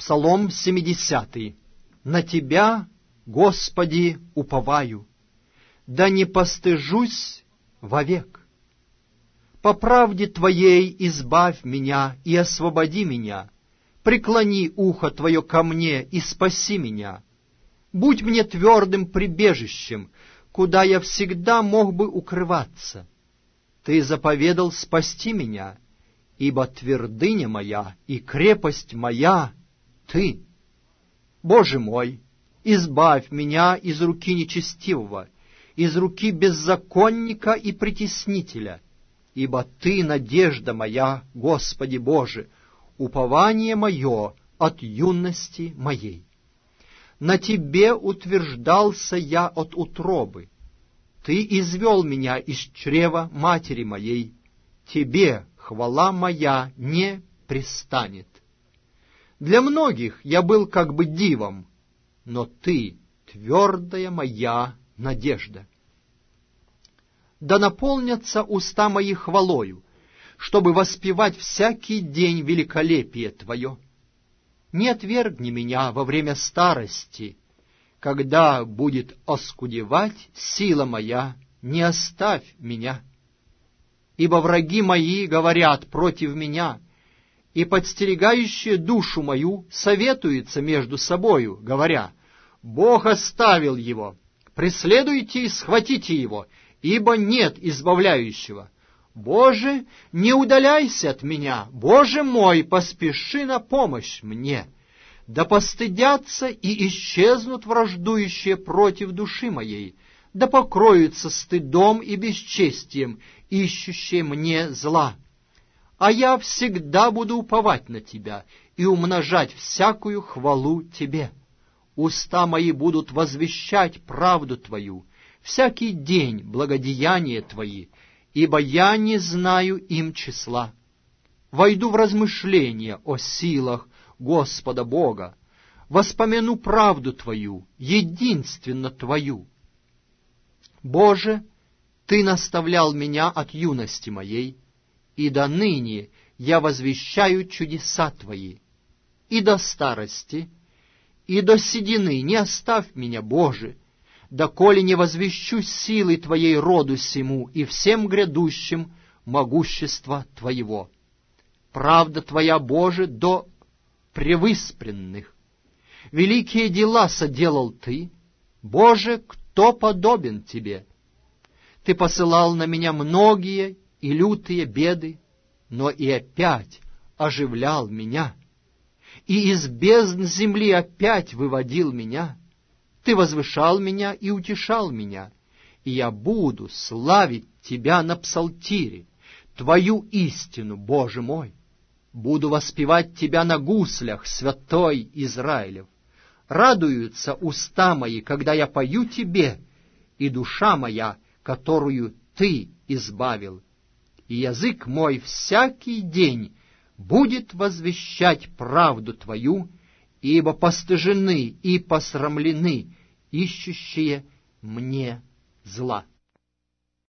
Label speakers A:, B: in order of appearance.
A: Псалом 70. «На Тебя, Господи, уповаю, да не постыжусь вовек. По правде Твоей избавь меня и освободи меня, преклони ухо Твое ко мне и спаси меня. Будь мне твердым прибежищем, куда я всегда мог бы укрываться. Ты заповедал спасти меня, ибо твердыня моя и крепость моя — Ты. Боже мой, избавь меня из руки нечестивого, из руки беззаконника и притеснителя, ибо Ты надежда моя, Господи Боже, упование мое от юности моей. На Тебе утверждался я от утробы. Ты извел меня из чрева матери моей. Тебе хвала моя не престанет. Для многих я был как бы дивом, но Ты — твердая моя надежда. Да наполнятся уста мои хвалою, чтобы воспевать всякий день великолепие Твое. Не отвергни меня во время старости, когда будет оскудевать сила моя, не оставь меня. Ибо враги мои говорят против меня, и подстерегающие душу мою советуются между собою, говоря: Бог оставил его, преследуйте и схватите его, ибо нет избавляющего. Боже, не удаляйся от меня, Боже мой, поспеши на помощь мне. Да постыдятся и исчезнут враждующие против души моей, да покроются стыдом и бесчестием, ищущие мне зла. А я всегда буду уповать на Тебя и умножать всякую хвалу Тебе. Уста мои будут возвещать правду Твою, всякий день благодеяния Твои, ибо я не знаю им числа. Войду в размышления о силах Господа Бога, воспомяну правду Твою, единственно Твою. Боже, Ты наставлял меня от юности моей, и до ныне я возвещаю чудеса Твои. И до старости, и до седины не оставь меня, Боже, доколе не возвещу силы Твоей роду сему и всем грядущим могущества Твоего. Правда Твоя, Боже, до превыспренных. Великие дела соделал Ты, Боже, кто подобен Тебе? Ты посылал на меня многие и лютые беды, но и опять оживлял меня, и из бездн земли опять выводил меня. Ты возвышал меня и утешал меня, и я буду славить Тебя на псалтире, Твою истину, Боже мой. Буду воспевать Тебя на гуслях, святой Израилев. Радуются уста мои, когда я пою Тебе, и душа моя, которую Ты избавил. И язык мой всякий день будет возвещать правду Твою, ибо постыжены и посрамлены ищущие мне зла.